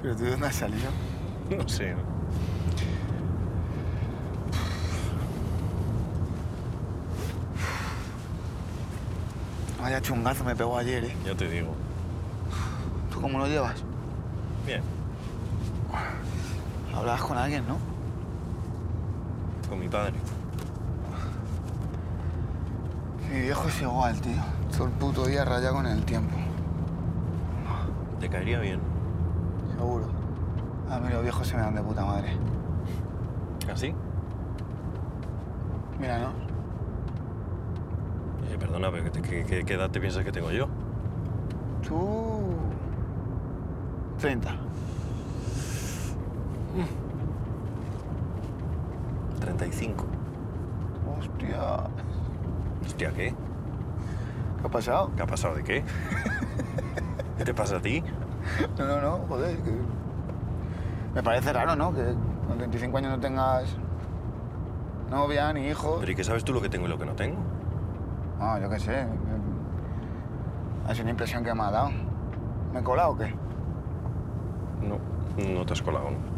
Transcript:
¿Pero tú de dónde has salido? No sé. Vaya chungazo me pegó ayer, ¿eh? Ya te digo. ¿Tú cómo lo llevas? Bien. Hablabas con alguien, ¿no? Con mi padre. Mi viejo es igual, tío. Todo el puto día raya con el tiempo. Te caería bien. Seguro. A mí los viejos se me dan de puta madre. ¿Así? Mira, ¿no? Perdona, pero ¿qué edad te piensas que tengo yo? Tú... 30. 35. Hostia. Hostia, ¿qué? ¿Qué ha pasado? ¿Qué ha pasado de qué? ¿Qué te pasa a ti? No, joder. Que... Me parece raro, ¿no? Que con 35 años no tengas novia ni hijos. Pero ¿y qué sabes tú lo que tengo y lo que no tengo? No, yo qué sé. Ha sido una impresión que me ha dado. ¿Me he colado o qué? No, no te has colado, ¿no?